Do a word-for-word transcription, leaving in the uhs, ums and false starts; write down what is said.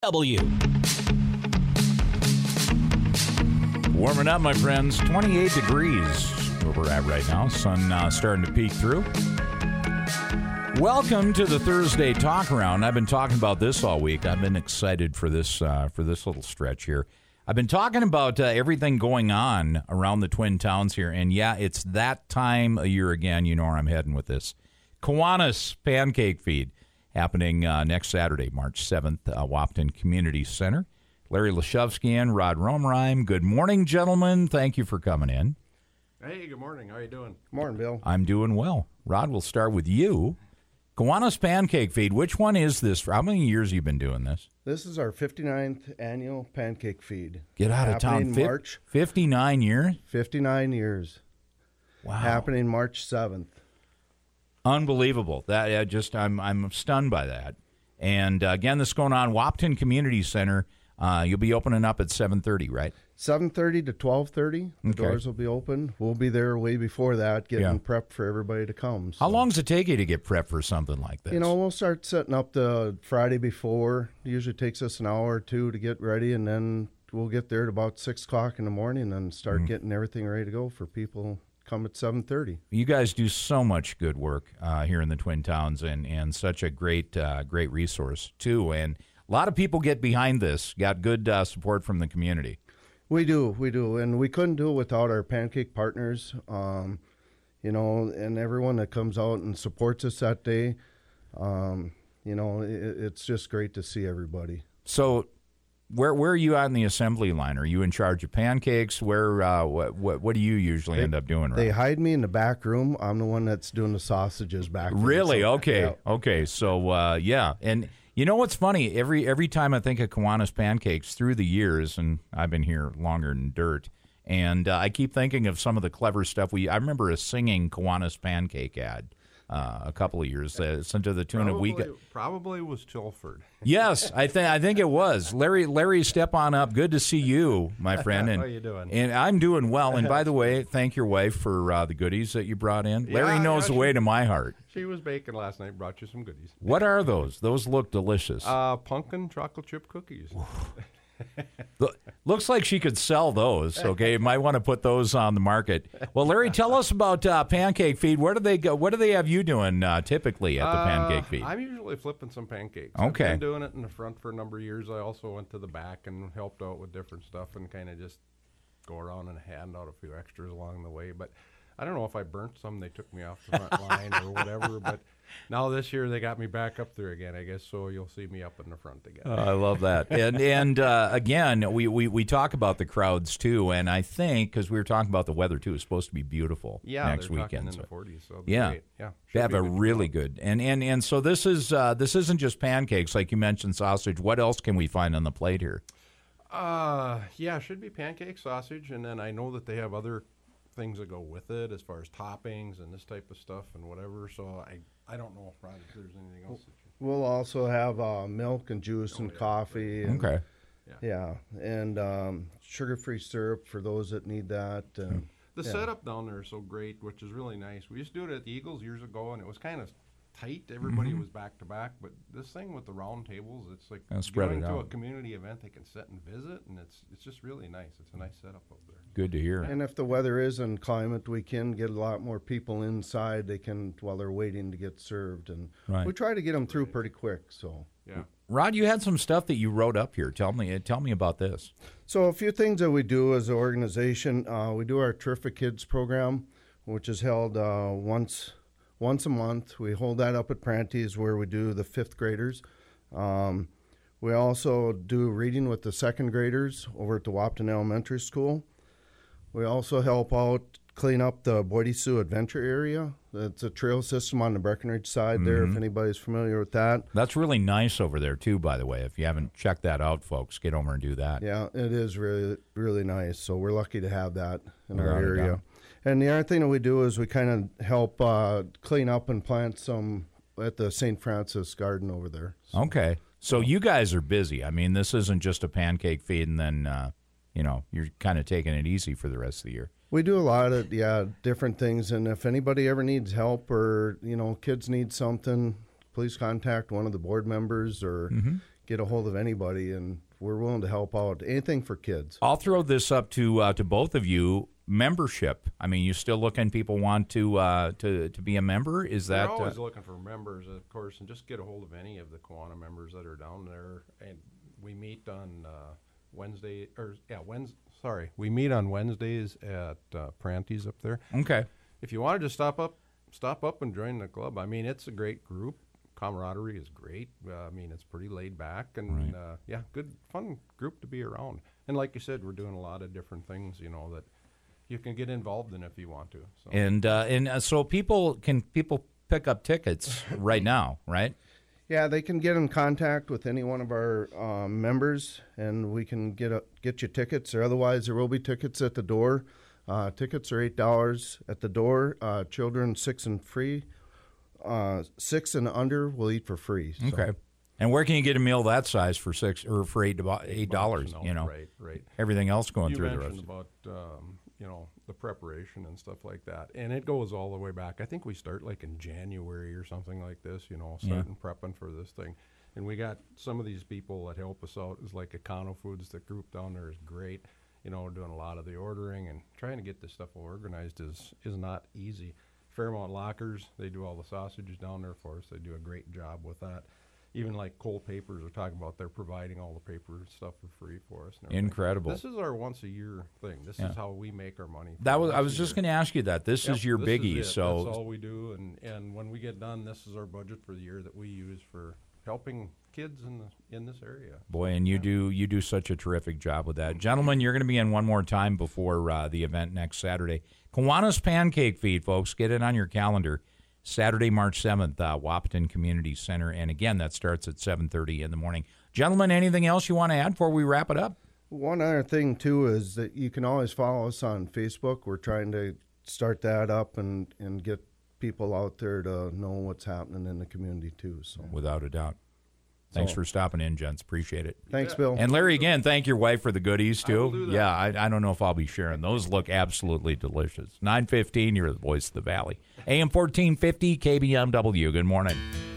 W. Warming up, my friends. twenty-eight degrees where we're at right now. Sun uh, starting to peek through. Welcome to the Thursday Talk Around. I've been talking about this all week. I've been excited for this uh, for this little stretch here. I've been talking about uh, everything going on around the Twin Towns here, and yeah, it's that time of year again. You know where I'm heading with this. Kiwanis Pancake Feed happening uh, next Saturday, March seventh, uh, Wahpeton Community Center. Larry Lashovsky and Rod Romerheim. Good morning, gentlemen. Thank you for coming in. Hey, good morning. How are you doing? Morning, Bill. I'm doing well. Rod, we'll start with you. Kiwanis Pancake Feed, which one is this? For how many years have you been doing this? This is our fifty-ninth annual pancake feed. Get out of town. Happening March. fifty-nine years? fifty-nine years. Wow. Happening March seventh. Unbelievable. That uh, just I'm I'm stunned by that. And uh, again, this is going on Wahpeton Community Center. Uh, you'll be opening up at seven thirty, right? seven thirty to twelve thirty. The Okay. doors will be open. We'll be there way before that, getting Yeah. prepped for everybody to come. How So, long does it take you to get prepped for something like this? You know, we'll start setting up the Friday before. It usually takes us an hour or two to get ready, and then we'll get there at about six o'clock in the morning and start Mm-hmm. getting everything ready to go for people come at seven thirty. You guys do so much good work uh, here in the Twin Towns, and, and such a great uh, great resource too. And a lot of people get behind this. Got good uh, support from the community. We do, we do, and we couldn't do it without our pancake partners, um, you know, and everyone that comes out and supports us that day. Um, you know, it, it's just great to see everybody. So, where where are you at in the assembly line? Are you in charge of pancakes? Where uh, what, what what do you usually They- end up doing? They Right? hide me in the back room. I'm the one that's doing the sausages back there. Really? So, Okay. yeah. Okay. So uh, yeah, and you know what's funny? Every every time I think of Kiwanis Pancakes through the years, and I've been here longer than dirt, and uh, I keep thinking of some of the clever stuff. We I remember a singing Kiwanis Pancake ad uh, a couple of years. Uh, it's to the tune of we. Got, Probably, probably was Tilford. yes, I think I think it was Larry. Larry, step on up. Good to see you, my friend. And How you doing? And I'm doing well. And by the way, thank your wife for uh, the goodies that you brought in. Larry Yeah, knows yeah, the she- way to my heart. She was baking last night. Brought you some goodies. What are those? Those look delicious. Uh, pumpkin chocolate chip cookies. Look- Looks like she could sell those. Okay, might want to put those on the market. Well, Larry, tell us about uh, Pancake Feed. Where do they go? What do they have you doing uh, typically at the Uh, Pancake Feed? I'm usually flipping some pancakes. Okay. I've been doing it in the front for a number of years. I also went to the back and helped out with different stuff and kind of just go around and hand out a few extras along the way. But I don't know if I burnt some. They took me off the front line or whatever. But now this year they got me back up there again, I guess. So you'll see me up in the front again. Oh, I love that. And and uh, again, we, we, we talk about the crowds too. And I think because we were talking about the weather too, it's supposed to be beautiful yeah, next they're weekend. talking in So the forties. So it'll be yeah, great. yeah. they should have be a good really turnout. good. And and and so this is uh, this isn't just pancakes like you mentioned, sausage. What else can we find on the plate here? Uh, yeah, it should be pancake sausage, and then I know that they have other things that go with it as far as toppings and this type of stuff and whatever. So I, I don't know, Rod, if there's anything else. That you, We'll also have uh, milk and juice and yeah. coffee. And, Okay. Yeah, and um, sugar-free syrup for those that need that. And, the yeah. setup down there is so great, which is really nice. We used to do it at the Eagles years ago, and it was kind of tight. Everybody was back to back, but this thing with the round tables, it's like And spread going it to a out. community event they can sit and visit, and it's it's just really nice. It's a nice setup up there. Good to hear. And if the weather is inclement, we can get a lot more people inside. They can while they're waiting to get served, and Right. we try to get them through pretty quick. So, Yeah. Rod, you had some stuff that you wrote up here. Tell me, tell me about this. so a few things that we do as an organization. Uh, we do our Terrific Kids program, which is held uh, once once a month. We hold that up at Prantys, where we do the fifth graders. Um, we also do reading with the second graders over at the Wahpeton Elementary School. We also help out clean up the Boydie Sioux Adventure area. It's a trail system on the Breckenridge side there, if anybody's familiar with that. That's really nice over there too, by the way. If you haven't checked that out, folks, get over and do that. Yeah, it is really, really nice. So we're lucky to have that in our Without a area. doubt. And the other thing that we do is we kind of help uh, clean up and plant some at the Saint Francis Garden over there. So, Okay. So you guys are busy. I mean, this isn't just a pancake feed and then, uh, you know, you're kind of taking it easy for the rest of the year. we do a lot of, yeah, different things. And if anybody ever needs help or, you know, kids need something, please contact one of the board members or Mm-hmm. get a hold of anybody, and we're willing to help out. Anything for kids. I'll throw this up to uh, to both of you. Membership. I mean, you still looking? People want to uh, to to be a member? Is that We're always uh, looking for members, of course, and just get a hold of any of the Kiwanis members that are down there. And we meet on uh, Wednesday, or yeah, Wednesday. Sorry, we meet on Wednesdays at uh, Pranti's up there. okay? If you wanted to stop up, stop up and join the club. I mean, it's a great group. Camaraderie is great. Uh, I mean, it's pretty laid back, and Right. uh, yeah, good, fun group to be around. And like you said, we're doing a lot of different things, you know, that you can get involved in if you want to. So. And uh, and uh, so people can people pick up tickets right now, right? Yeah, they can get in contact with any one of our um, members, and we can get a, get you tickets. Or otherwise, there will be tickets at the door. Uh, tickets are eight dollars at the door. Uh, children six and free, uh, six and under will eat for free. So. Okay. And where can you get a meal that size for six or for eight do- eight dollars? No, You know, right, right. everything else going You through the mentioned rest. about um, you know the preparation and stuff like that, and it goes all the way back. I think we start like in January or something like this. You know, starting prepping for this thing, and we got some of these people that help us out. Is like Econo Foods, the group down there is great. You know, doing a lot of the ordering and trying to get this stuff organized is is not easy. Fairmont Lockers, they do all the sausages down there for us. They do a great job with that. Even like Coal Papers are talking about, they're providing all the paper and stuff for free for us. and everything. Incredible. This is our once a year thing. This Yeah. is how we make our money. That was once I a was just year. going to ask you that. This Yep, is your this biggie. it. So that's all we do, and and when we get done, this is our budget for the year that we use for helping kids in the in this area. boy, and you do you do such a terrific job with that, gentlemen. You're going to be in one more time before uh, the event next Saturday. Kiwanis Pancake Feed, folks. Get it on your calendar. Saturday, March seventh, uh, Wahpeton Community Center. And again, that starts at seven thirty in the morning. Gentlemen, anything else you want to add before we wrap it up? One other thing, too, is that you can always follow us on Facebook. We're trying to start that up and, and get people out there to know what's happening in the community, too. So Without a doubt. Thanks So- for stopping in, gents. Appreciate it. thanks, Bill. And Larry, again, thank your wife for the goodies, too. will do that. Yeah, I, I don't know if I'll be sharing. Those look absolutely delicious. nine fifteen, you're the voice of the valley. A M fourteen fifty, K B M W. Good morning.